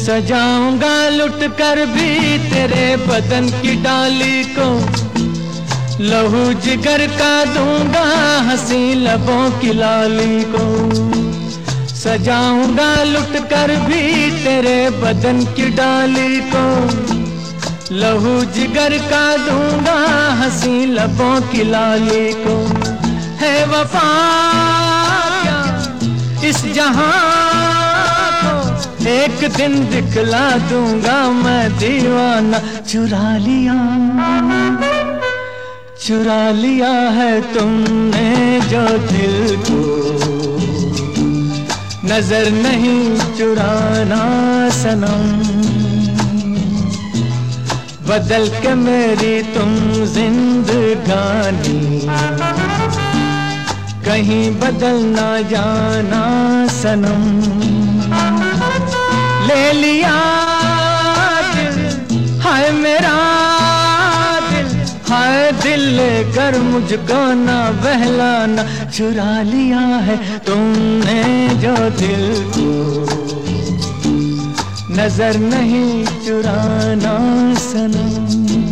सजाऊंगा लुट कर भी तेरे बदन की डाली को, लहू जिगर का दूंगा हंसी लबों की लाली को। सजाऊंगा लुट कर भी तेरे बदन की डाली को, लहू जिगर का दूंगा हंसी लबों की लाली को। है वफा क्या इस जहां को, एक दिन दिखला दूंगा मैं दीवाना। चुरा लिया है तुमने जो दिल को, नजर नहीं चुराना सनम। बदल के मेरी तुम जिंदगानी, कहीं बदल ना जाना सनम। ले लिया दिल, हाय मेरा दिल, हाय दिल लेकर मुझको ना बहलाना। चुरा लिया है तुमने जो दिल को, नजर नहीं चुराना सनम।